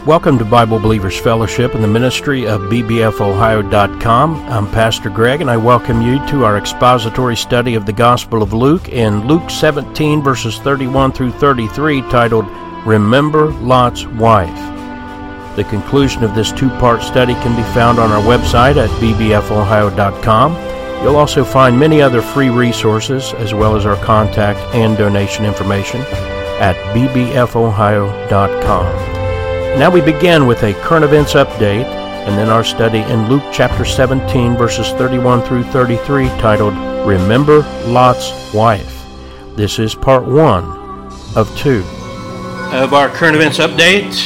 Welcome to Bible Believers Fellowship and the ministry of bbfohio.com. I'm Pastor Greg, and I welcome you to our expository study of the Gospel of Luke in Luke 17, verses 31 through 33, titled, Remember Lot's Wife. The conclusion of this two-part study can be found on our website at bbfohio.com. You'll also find many other free resources, as well as our contact and donation information at bbfohio.com. Now we begin with a current events update, and then our study in Luke chapter 17, verses 31 through 33, titled, Remember Lot's Wife. This is part 1 of 2. Of our current events update.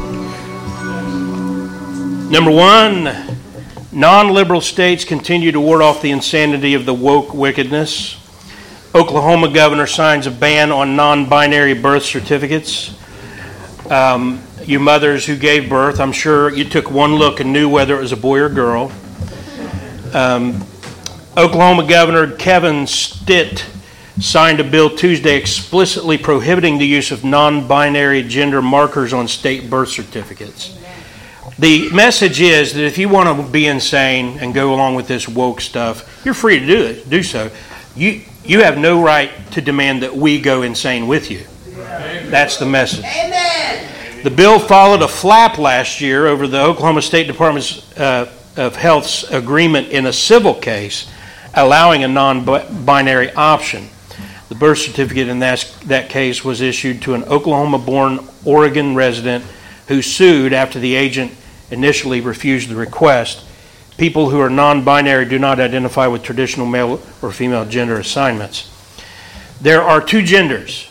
Number 1, non-liberal states continue to ward off the insanity of the woke wickedness. Oklahoma governor signs a ban on non-binary birth certificates. You mothers who gave birth, I'm sure you took one look and knew whether it was a boy or girl. Oklahoma Governor Kevin Stitt signed a bill Tuesday explicitly prohibiting the use of non-binary gender markers on state birth certificates. The message is that if you want to be insane and go along with this woke stuff, you're free to do so. You have no right to demand that we go insane with you. That's the message. Amen. The bill followed a flap last year over the Oklahoma State Department of Health's agreement in a civil case allowing a non-binary option. The birth certificate in that case was issued to an Oklahoma-born Oregon resident who sued after the agent initially refused the request. People who are non-binary do not identify with traditional male or female gender assignments. There are two genders.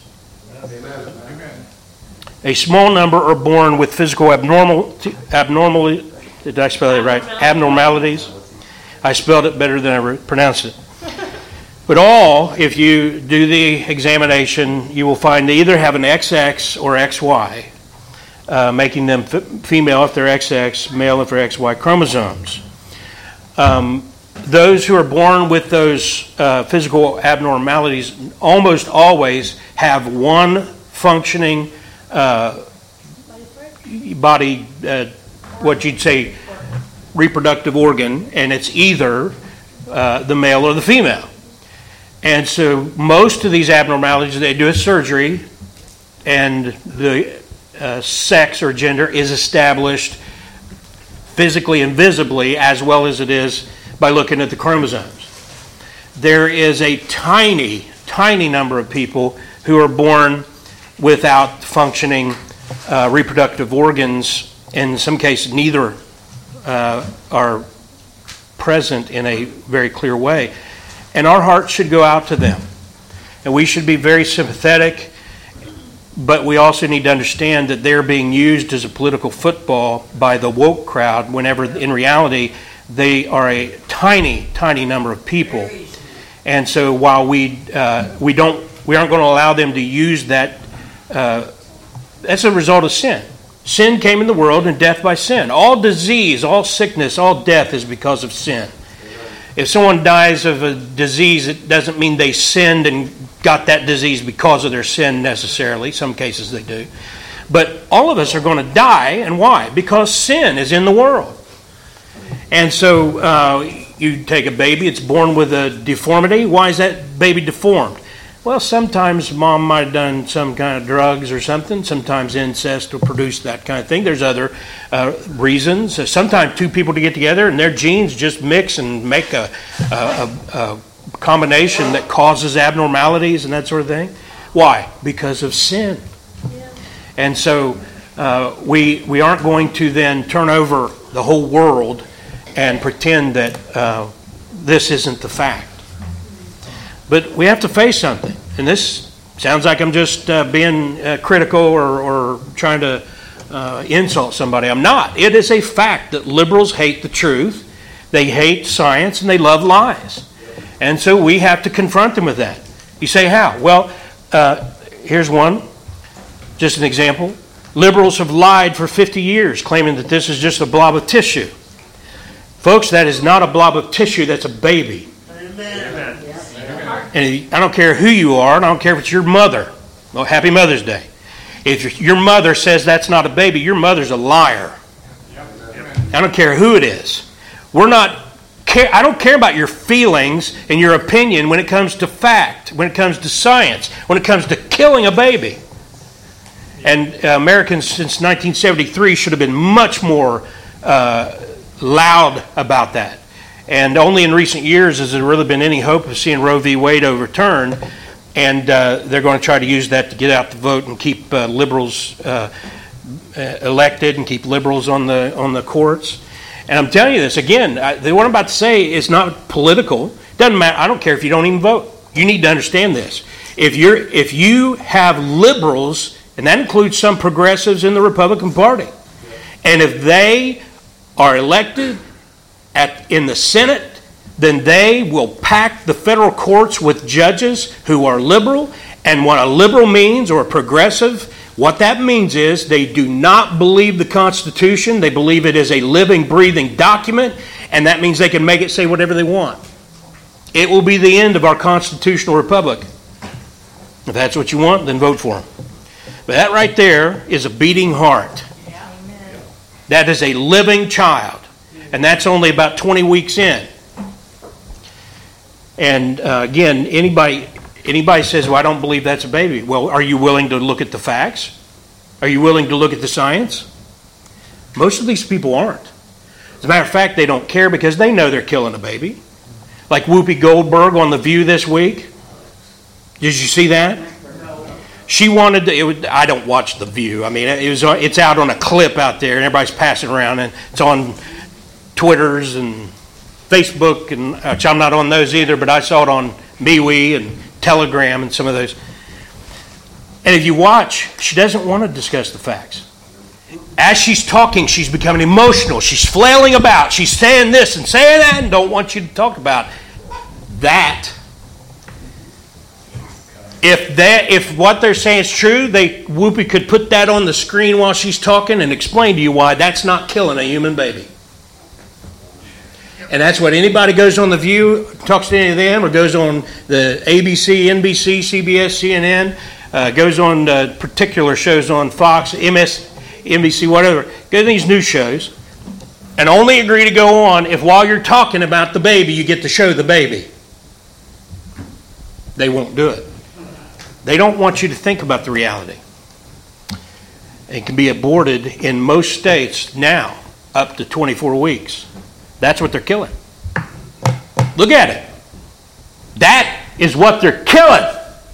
A small number are born with physical abnormalities. Did I spell it right? Abnormalities. I spelled it better than I pronounced it. But all, if you do the examination, you will find they either have an XX or XY, making them female if they're XX, male if they're XY chromosomes. Those who are born with those physical abnormalities almost always have one functioning body, what you'd say, reproductive organ, and it's either the male or the female. And so most of these abnormalities, they do a surgery, and the sex or gender is established physically and visibly, as well as it is by looking at the chromosomes. There is a tiny, tiny number of people who are born without functioning reproductive organs. In some cases, neither are present in a very clear way. And our hearts should go out to them. And we should be very sympathetic, but we also need to understand that they're being used as a political football by the woke crowd, whenever in reality they are a tiny, tiny number of people. And so while we aren't going to allow them to use that, that's a result of sin. Sin came in the world, and death by sin. All disease, all sickness, all death is because of sin. If someone dies of a disease, it doesn't mean they sinned and got that disease because of their sin necessarily. Some cases they do. But all of us are going to die, and why? Because sin is in the world. And so you take a baby, it's born with a deformity. Why is that baby deformed? Well, sometimes mom might have done some kind of drugs or something. Sometimes incest will produce that kind of thing. There's other reasons. Sometimes two people to get together and their genes just mix and make a combination that causes abnormalities and that sort of thing. Why? Because of sin. Yeah. And so we aren't going to then turn over the whole world and pretend that this isn't the fact. But we have to face something. And this sounds like I'm just being critical or trying to insult somebody. I'm not. It is a fact that liberals hate the truth. They hate science and they love lies. And so we have to confront them with that. You say, how? Well, here's one. Just an example. Liberals have lied for 50 years, claiming that this is just a blob of tissue. Folks, that is not a blob of tissue. That's a baby. Amen. And I don't care who you are, and I don't care if it's your mother. Well, happy Mother's Day. If your mother says that's not a baby, your mother's a liar. I don't care who it is. I don't care about your feelings and your opinion when it comes to fact, when it comes to science, when it comes to killing a baby. And Americans since 1973 should have been much more loud about that. And only in recent years has there really been any hope of seeing Roe v. Wade overturned. And they're going to try to use that to get out the vote and keep liberals elected and keep liberals on the courts. And I'm telling you this again. What I'm about to say is not political. Doesn't matter. I don't care if you don't even vote. You need to understand this. If you have liberals, and that includes some progressives in the Republican Party, and if they are elected in the Senate, then they will pack the federal courts with judges who are liberal. And what a liberal means, or a progressive, what that means is they do not believe the Constitution. They believe it is a living, breathing document, and that means they can make it say whatever they want. It will be the end of our constitutional republic. If that's what you want, then vote for them. But that right there is a beating heart. That is a living child. And that's only about 20 weeks in. And again, anybody says, well, I don't believe that's a baby. Well, are you willing to look at the facts? Are you willing to look at the science? Most of these people aren't. As a matter of fact, they don't care because they know they're killing a baby. Like Whoopi Goldberg on The View this week. Did you see that? She wanted to, I don't watch The View. I mean, it's out on a clip out there and everybody's passing around, and it's on Twitters and Facebook, and which I'm not on those either, but I saw it on MeWe and Telegram and some of those. And if you watch, she doesn't want to discuss the facts. As she's talking, she's becoming emotional. She's flailing about. She's saying this and saying that and don't want you to talk about that. If what they're saying is true, Whoopi could put that on the screen while she's talking and explain to you why that's not killing a human baby. And that's what anybody goes on The View, talks to any of them, or goes on the ABC, NBC, CBS, CNN, goes on particular shows on Fox, NBC, whatever. Go to these news shows and only agree to go on if while you're talking about the baby, you get to show the baby. They won't do it. They don't want you to think about the reality. It can be aborted in most states now up to 24 weeks. That's what they're killing. Look at it. That is what they're killing.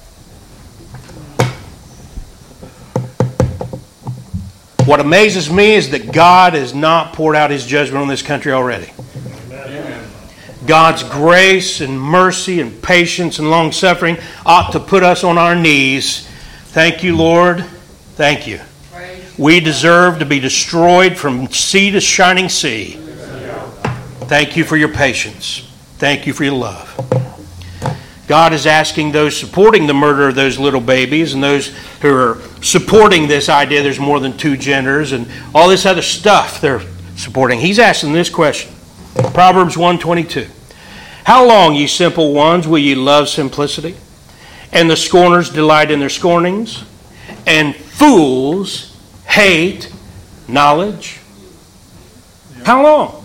What amazes me is that God has not poured out His judgment on this country already. Amen. God's grace and mercy and patience and long-suffering ought to put us on our knees. Thank you, Lord. Thank you. We deserve to be destroyed from sea to shining sea. Thank you for your patience. Thank you for your love. God is asking those supporting the murder of those little babies and those who are supporting this idea there's more than two genders and all this other stuff they're supporting. He's asking this question. Proverbs 1:22. How long, ye simple ones, will ye love simplicity? And the scorners delight in their scornings? And fools hate knowledge? How long?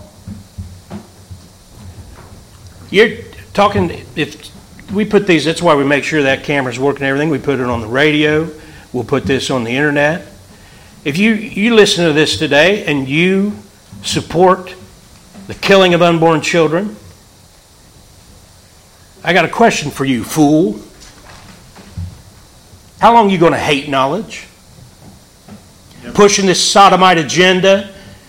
You're talking, if we put these, that's why we make sure that camera's working and everything. We put it on the radio. We'll put this on the internet. If you listen to this today and you support the killing of unborn children, I got a question for you, fool. How long are you going to hate knowledge? Yep. Pushing this sodomite agenda?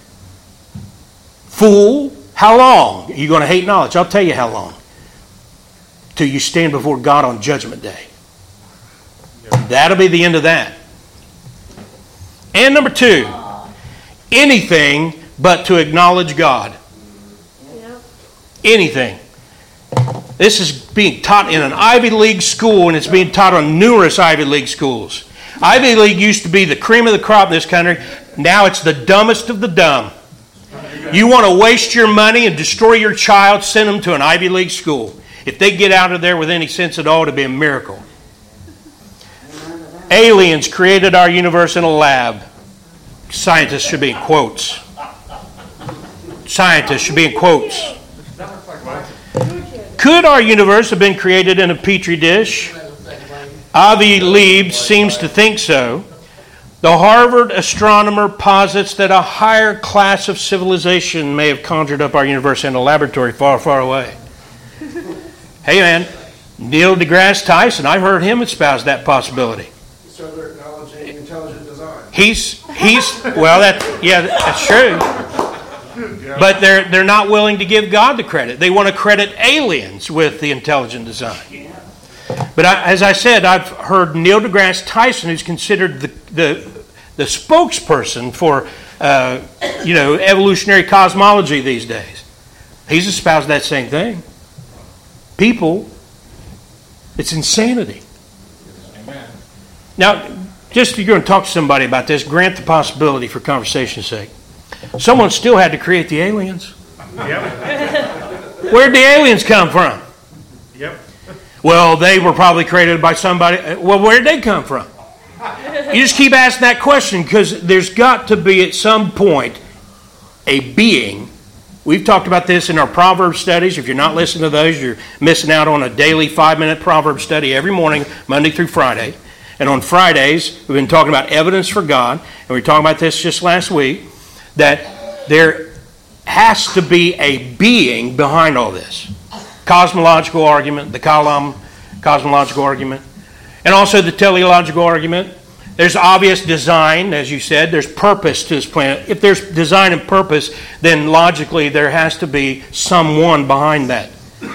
Fool. How long are you going to hate knowledge? I'll tell you how long. Till you stand before God on Judgment Day. That'll be the end of that. And number 2, anything but to acknowledge God. Anything. This is being taught in an Ivy League school, and it's being taught on numerous Ivy League schools. Ivy League used to be the cream of the crop in this country. Now it's the dumbest of the dumb. You want to waste your money and destroy your child, send them to an Ivy League school. If they get out of there with any sense at all, it'll be a miracle. Aliens created our universe in a lab. Scientists should be in quotes. Scientists should be in quotes. Could our universe have been created in a petri dish? Avi Lieb seems to think so. The Harvard astronomer posits that a higher class of civilization may have conjured up our universe in a laboratory far, far away. Hey man, Neil deGrasse Tyson, I've heard him espouse that possibility. So they're acknowledging intelligent design. That's true. But they're not willing to give God the credit. They want to credit aliens with the intelligent design. But as I said, I've heard Neil deGrasse Tyson, who's considered the spokesperson for evolutionary cosmology these days. He's espoused that same thing. People, it's insanity. Amen. Now, just if you're going to talk to somebody about this, grant the possibility for conversation's sake. Someone still had to create the aliens. Yep. Where'd the aliens come from? Yep. Well, they were probably created by somebody. Well, where'd they come from? You just keep asking that question because there's got to be at some point a being. We've talked about this in our Proverbs studies. If you're not listening to those, you're missing out on a daily 5-minute Proverbs study every morning, Monday through Friday. And on Fridays, we've been talking about evidence for God. And we were talking about this just last week, that there has to be a being behind all this. Cosmological argument, the Kalam cosmological argument, and also the teleological argument. There's obvious design, as you said. There's purpose to this planet. If there's design and purpose, then logically there has to be someone behind that.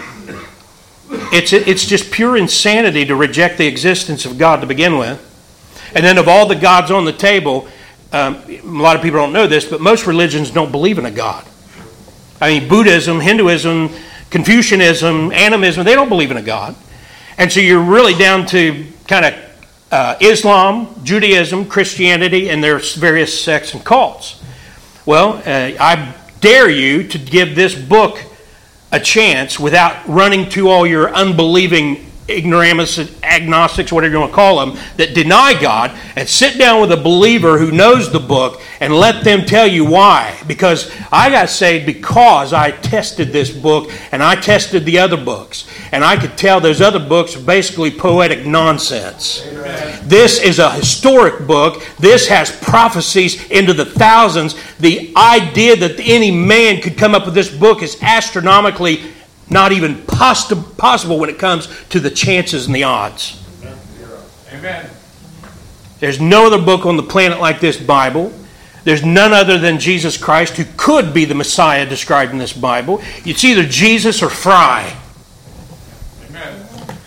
It's just pure insanity to reject the existence of God to begin with. And then of all the gods on the table, a lot of people don't know this, but most religions don't believe in a God. I mean, Buddhism, Hinduism, Confucianism, animism, they don't believe in a God. And so you're really down to kind of Islam, Judaism, Christianity, and their various sects and cults. Well, I dare you to give this book a chance without running to all your unbelieving ignoramus, agnostics, whatever you want to call them, that deny God, and sit down with a believer who knows the book and let them tell you why. Because I got saved because I tested this book and I tested the other books. And I could tell those other books are basically poetic nonsense. Amen. This is a historic book. This has prophecies into the thousands. The idea that any man could come up with this book is astronomically not even possible when it comes to the chances and the odds. Amen. There's no other book on the planet like this Bible. There's none other than Jesus Christ who could be the Messiah described in this Bible. It's either Jesus or Fry. Amen.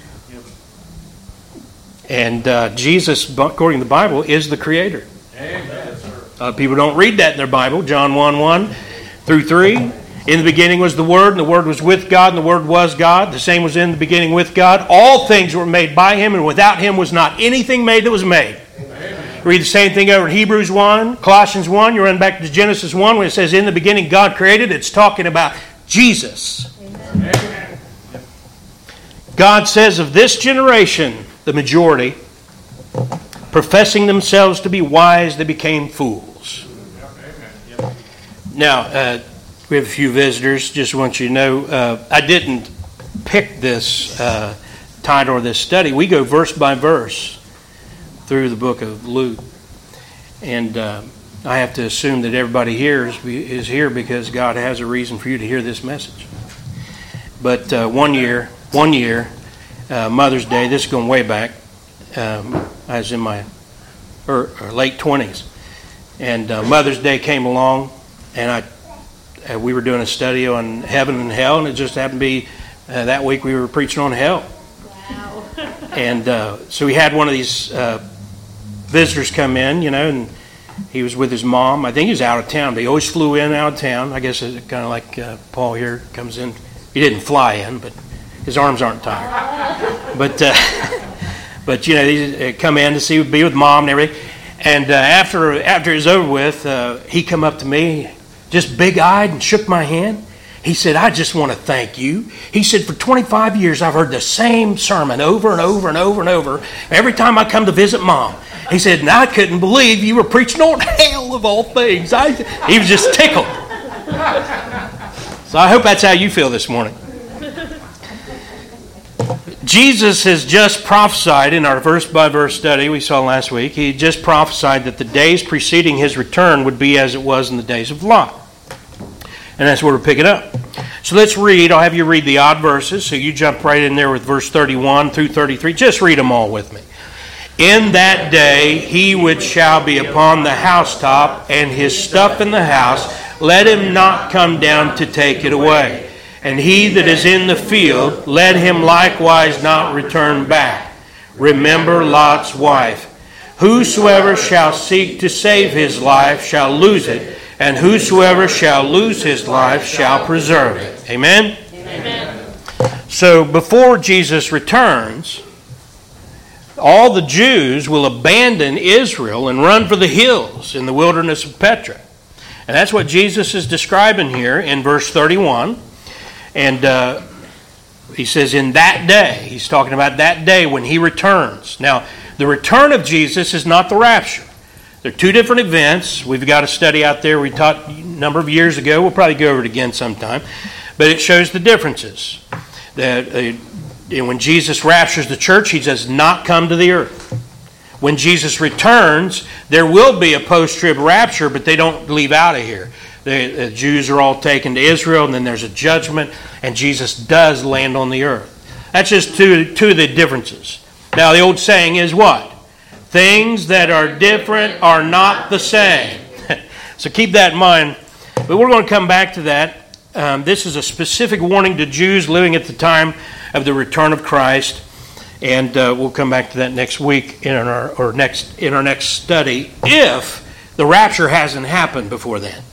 And Jesus, according to the Bible, is the Creator. Amen. People don't read that in their Bible. John 1:1 through 3. In the beginning was the Word, and the Word was with God, and the Word was God. The same was in the beginning with God. All things were made by Him, and without Him was not anything made that was made. Amen. Read the same thing over in Hebrews 1, Colossians 1. You run back to Genesis 1 when it says, in the beginning God created. It's talking about Jesus. Amen. God says of this generation, the majority, professing themselves to be wise, they became fools. Amen. Now, we have a few visitors. Just want you to know, I didn't pick this title or this study. We go verse by verse through the book of Luke. And I have to assume that everybody here is here because God has a reason for you to hear this message. But one year, Mother's Day, this is going way back. I was in my late 20s. And Mother's Day came along, and we were doing a study on heaven and hell, and it just happened to be that week we were preaching on hell. Wow. And so we had one of these visitors come in, and he was with his mom. I think he was out of town. They always flew in out of town. I guess it's kind of like Paul here comes in. He didn't fly in, but his arms aren't tired. But he come in to be with mom and everything. And after it was over with, he come up to me, just big-eyed, and shook my hand. He said, I just want to thank you. He said, for 25 years, I've heard the same sermon over and over and over and over. Every time I come to visit Mom. He said, and I couldn't believe you were preaching on hell of all things. He was just tickled. So I hope that's how you feel this morning. Jesus has just prophesied in our verse-by-verse study we saw last week. He just prophesied that the days preceding his return would be as it was in the days of Lot. And that's where we're picking up. So let's read. I'll have you read the odd verses. So you jump right in there with verse 31 through 33. Just read them all with me. In that day he which shall be upon the housetop, and his stuff in the house, let him not come down to take it away. And he that is in the field, let him likewise not return back. Remember Lot's wife. Whosoever shall seek to save his life shall lose it, and whosoever shall lose his life shall preserve it. Amen? Amen. So before Jesus returns, all the Jews will abandon Israel and run for the hills in the wilderness of Petra. And that's what Jesus is describing here in verse 31. And he says, in that day, he's talking about that day when he returns. Now, the return of Jesus is not the rapture. They're two different events. We've got a study out there we taught a number of years ago. We'll probably go over it again sometime. But it shows the differences. That when Jesus raptures the church, he does not come to the earth. When Jesus returns, there will be a post-trib rapture, but they don't leave out of here. The Jews are all taken to Israel, and then there's a judgment, and Jesus does land on the earth. That's just two of the differences. Now, the old saying is what? Things that are different are not the same. So keep that in mind. But we're going to come back to that. This is a specific warning to Jews living at the time of the return of Christ. And we'll come back to that next week in our next study, if the rapture hasn't happened before then.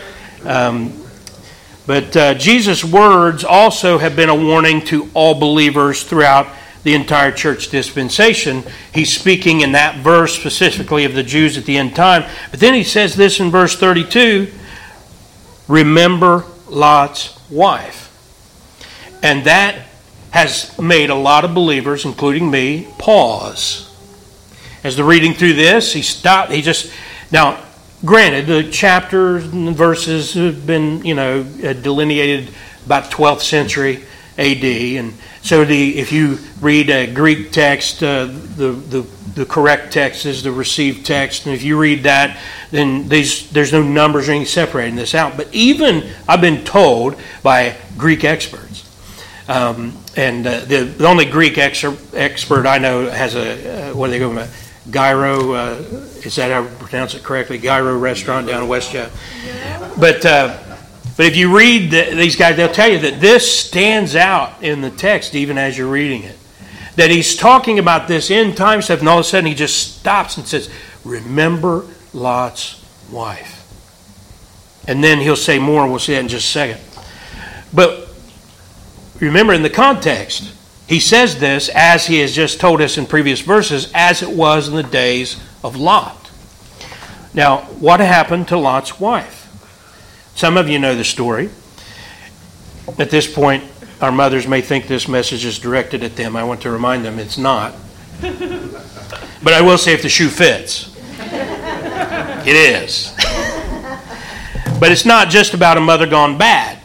But Jesus' words also have been a warning to all believers throughout the entire church dispensation. He's speaking in that verse specifically of the Jews at the end time. But then he says this in verse 32, remember Lot's wife. And that has made a lot of believers, including me, pause. As they're reading through this, he stopped. Now, granted, the chapters and verses have been, delineated about 12th century A.D., and so if you read a Greek text, the correct text is the received text, and if you read that, then there's no numbers or anything separating this out. But even I've been told by Greek experts, and the only Greek expert I know has what do they go about? Gyro, is that how I pronounce it correctly? Gyro restaurant down in Westchester. Yeah. But if you read these guys, they'll tell you that this stands out in the text even as you're reading it. That he's talking about this end time stuff, and all of a sudden he just stops and says, remember Lot's wife. And then he'll say more, and we'll see that in just a second. But remember, in the context, he says this, as he has just told us in previous verses, as it was in the days of Lot. Now, what happened to Lot's wife? Some of you know the story. At this point, our mothers may think this message is directed at them. I want to remind them it's not. But I will say if the shoe fits. It is. But it's not just about a mother gone bad.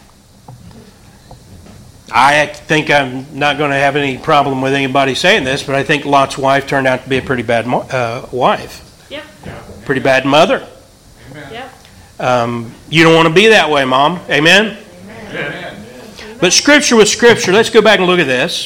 I think I'm not going to have any problem with anybody saying this, but I think Lot's wife turned out to be a pretty bad wife. Yep. Pretty bad mother. Amen. Yep. You don't want to be that way, Mom. Amen? Amen. But Scripture with Scripture, let's go back and look at this.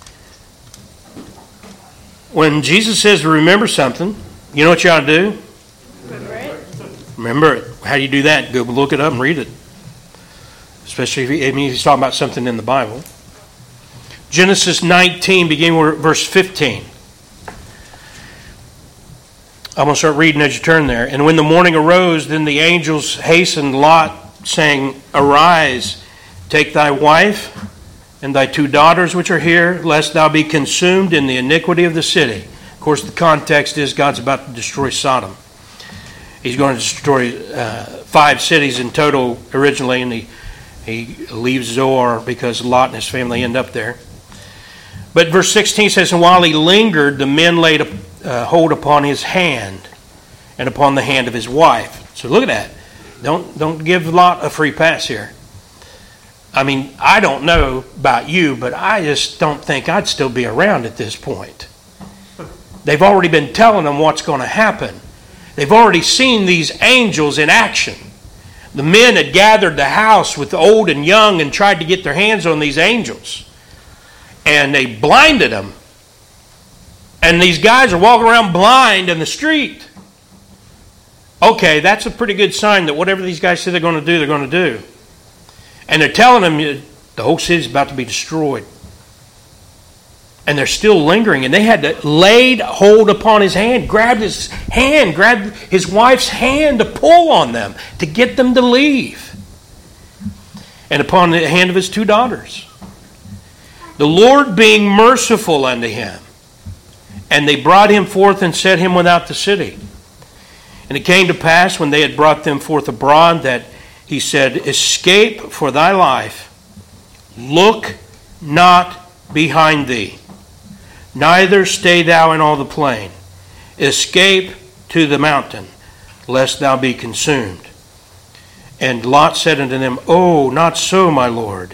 When Jesus says to remember something, you know what you ought to do? Remember it. Remember it. How do you do that? Go look it up and read it. Especially if he's talking about something in the Bible. Genesis 19, beginning with verse 15. I'm going to start reading as you turn there. And when the morning arose, then the angels hastened Lot, saying, arise, take thy wife and thy 2 daughters which are here, lest thou be consumed in the iniquity of the city. Of course, the context is God's about to destroy Sodom. He's going to destroy 5 cities in total originally, and He leaves Zoar because Lot and his family end up there. But verse 16 says, and while he lingered, the men laid hold upon his hand and upon the hand of his wife. So look at that. Don't give Lot a free pass here. I mean, I don't know about you, but I just don't think I'd still be around at this point. They've already been telling them what's going to happen. They've already seen these angels in action. The men had gathered the house with old and young and tried to get their hands on these angels. And they blinded them. And these guys are walking around blind in the street. Okay, that's a pretty good sign that whatever these guys say they're going to do, they're going to do. And they're telling them the whole city's about to be destroyed. And they're still lingering. And they had to laid hold upon his hand, grabbed his wife's hand to pull on them, to get them to leave. And upon the hand of his 2 daughters. The Lord being merciful unto him. And they brought him forth and set him without the city. And it came to pass when they had brought them forth abroad that he said, escape for thy life, look not behind thee, neither stay thou in all the plain. Escape to the mountain, lest thou be consumed. And Lot said unto them, oh, not so, my Lord.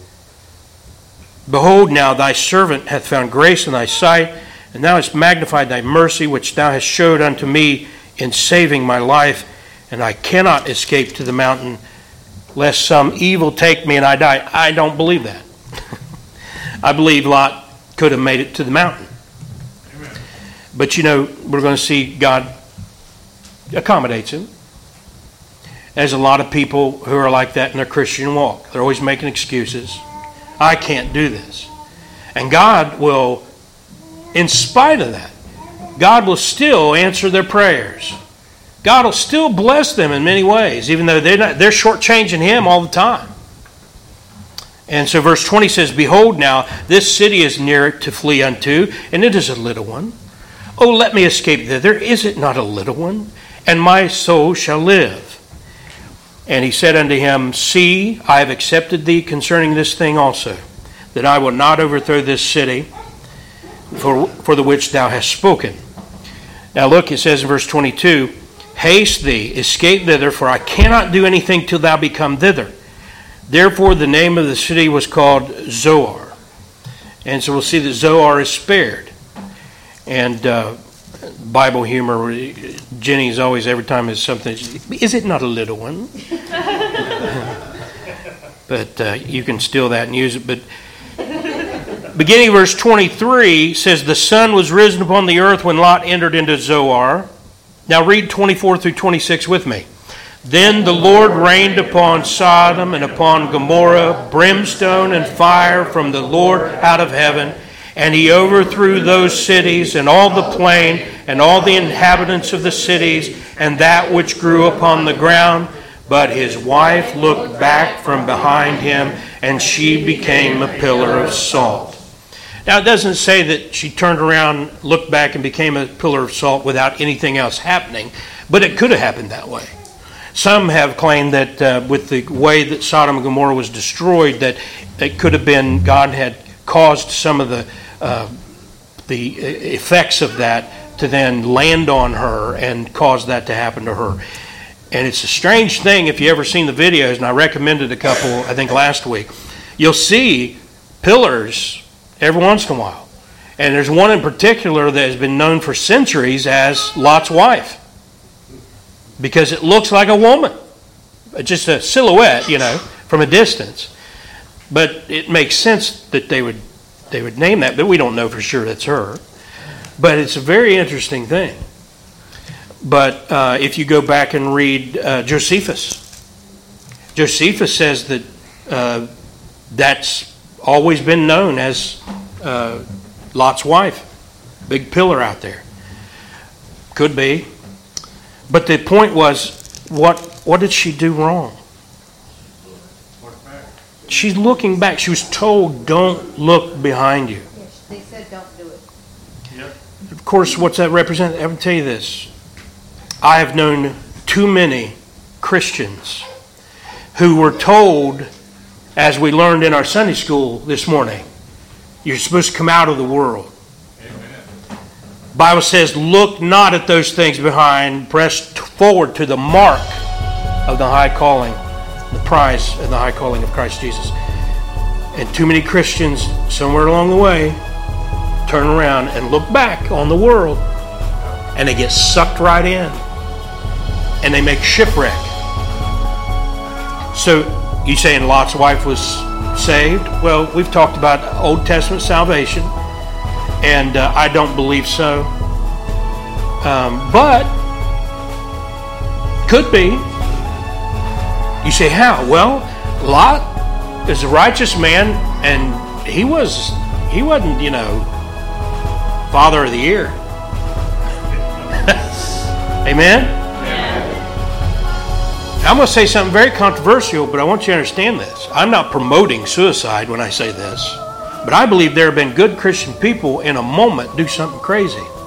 Behold, now thy servant hath found grace in thy sight, and thou hast magnified thy mercy, which thou hast showed unto me in saving my life. And I cannot escape to the mountain, lest some evil take me and I die. I don't believe that. I believe Lot could have made it to the mountain. Amen. But we're going to see God accommodates him. There's a lot of people who are like that in their Christian walk. They're always making excuses. I can't do this. And God will, in spite of that, God will still answer their prayers. God will still bless them in many ways, even though they're shortchanging him all the time. And so verse 20 says, behold now, this city is near to flee unto, and it is a little one. Oh, let me escape thither. Is it not a little one? And my soul shall live. And he said unto him, see, I have accepted thee concerning this thing also, that I will not overthrow this city for the which thou hast spoken. Now look, it says in verse 22, haste thee, escape thither, for I cannot do anything till thou become thither. Therefore the name of the city was called Zoar. And so we'll see that Zoar is spared. And Bible humor, Jenny's always, every time there's something, is it not a little one? But you can steal that and use it. But beginning verse 23 says, the sun was risen upon the earth when Lot entered into Zoar. Now read 24 through 26 with me. Then the Lord rained upon Sodom and upon Gomorrah brimstone and fire from the Lord out of heaven, and he overthrew those cities and all the plain and all the inhabitants of the cities and that which grew upon the ground. But his wife looked back from behind him, and she became a pillar of salt. Now it doesn't say that she turned around, looked back, and became a pillar of salt without anything else happening, but it could have happened that way. Some have claimed that with the way that Sodom and Gomorrah was destroyed, that it could have been God had caused some of the effects of that to then land on her and cause that to happen to her. And it's a strange thing if you ever seen the videos, and I recommended a couple, I think last week. You'll see pillars every once in a while. And there's one in particular that has been known for centuries as Lot's wife, because it looks like a woman. Just a silhouette, from a distance. But it makes sense that they would name that, but we don't know for sure that's her. But it's a very interesting thing. But if you go back and read Josephus says that that's always been known as Lot's wife. Big pillar out there. Could be. But the point was, what did she do wrong? She's looking back. She was told, don't look behind you. Yes, they said don't do it. Yep. Of course, what's that represent? I will tell you this. I have known too many Christians who were told as we learned in our Sunday school this morning. You're supposed to come out of the world. The Bible says, look not at those things behind, press forward to the mark of the high calling, the prize of the high calling of Christ Jesus. And too many Christians, somewhere along the way, turn around and look back on the world, and they get sucked right in, and they make shipwreck. So, you saying Lot's wife was saved? Well, we've talked about Old Testament salvation, and I don't believe so. But could be. You say, how? Well, Lot is a righteous man, and he wasn't, father of the year. Amen? I'm going to say something very controversial, but I want you to understand this. I'm not promoting suicide when I say this, but I believe there have been good Christian people in a moment do something crazy.